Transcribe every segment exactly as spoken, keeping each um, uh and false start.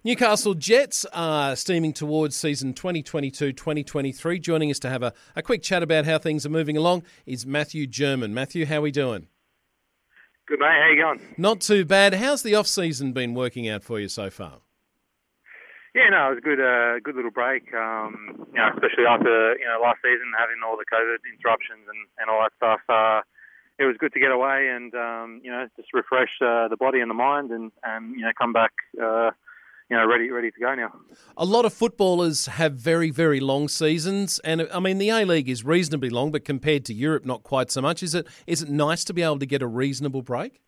Newcastle Jets are steaming towards season twenty twenty-two twenty twenty-three. Joining us to have a, a quick chat about how things are moving along is Matthew German. Matthew, how are we doing? Good, mate. How you going? Not too bad. How's the off-season been working out for you so far? Yeah, no, it was a good, uh, good little break. Um, you know, especially after you know last season having all the COVID interruptions and, and all that stuff. Uh, it was good to get away and um, you know just refresh uh, the body and the mind and, and you know come back. Uh, You know, ready, ready to go now. A lot of footballers have very, very long seasons, and I mean the A-League is reasonably long, but compared to Europe, not quite so much. Is it? Is it nice to be able to get a reasonable break?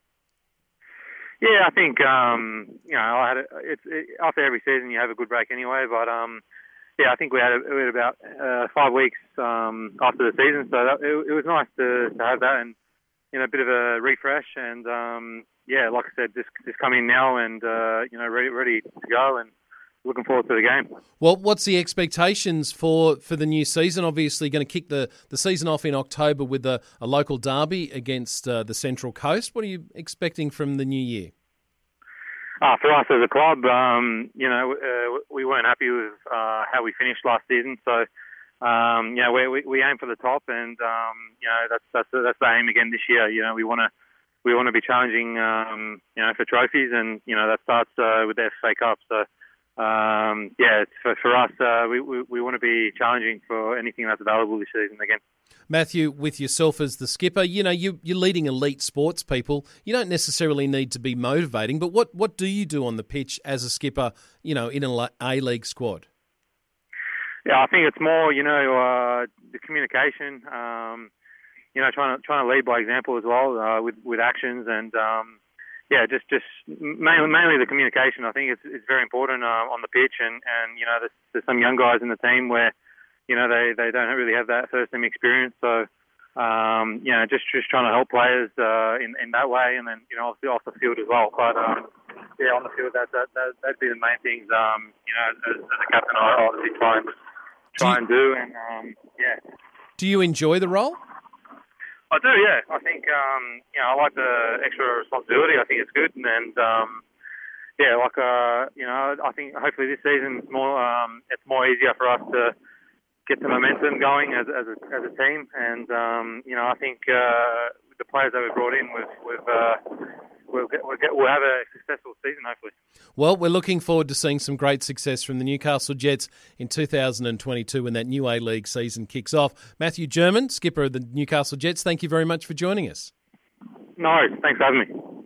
Yeah, I think um, you know, I had a, it's it, after every season you have a good break anyway. But um, yeah, I think we had, a, we had about uh, five weeks um, after the season, so that, it, it was nice to, to have that and you know a bit of a refresh and. Um, Yeah, like I said, just just come in now and uh, you know ready ready to go and looking forward to the game. Well, what's the expectations for, for the new season? Obviously, going to kick the, the season off in October with a, a local derby against uh, the Central Coast. What are you expecting from the new year? Uh, for us as a club, um, you know, uh, we weren't happy with uh, how we finished last season, so. Um, you know, we, we we aim for the top, and um, you know that's that's that's the aim again this year. You know, we want to. We want to be challenging, um, you know, for trophies, and you know that starts uh, with the F A Cup. So, um, yeah, for, for us, uh, we, we we want to be challenging for anything that's available this season again. Matthew, with yourself as the skipper, you know you you're leading elite sports people. You don't necessarily need to be motivating, but what what do you do on the pitch as a skipper? You know, in an A-League squad. Yeah, I think it's more, you know, uh, the communication. Um, You know, trying to trying to lead by example as well uh, with with actions and um, yeah, just just mainly mainly the communication. I think it's it's very important uh, on the pitch and, and you know there's, there's some young guys in the team where you know they, they don't really have that first team experience. So um, you know just just trying to help players uh, in in that way and then you know obviously off the field as well. But um, yeah, on the field that that, that that'd be the main things. Um, you know, as, as a captain, I obviously try and try and do and um, yeah. Do you enjoy the role? I do, yeah. I think, um, you know, I like the extra responsibility. I think it's good. And, and um, yeah, like, uh, you know, I think hopefully this season it's more, um, it's more easier for us to get the momentum going as, as, a, as a team. And, um, you know, I think uh, the players that we've brought in, we've, we've, uh, we'll, get, we'll, get, we'll have a successful season, hopefully. Well, we're looking forward to seeing some great success from the Newcastle Jets in two thousand twenty-two when that new A-League season kicks off. Matthew German, skipper of the Newcastle Jets, thank you very much for joining us. No, thanks for having me.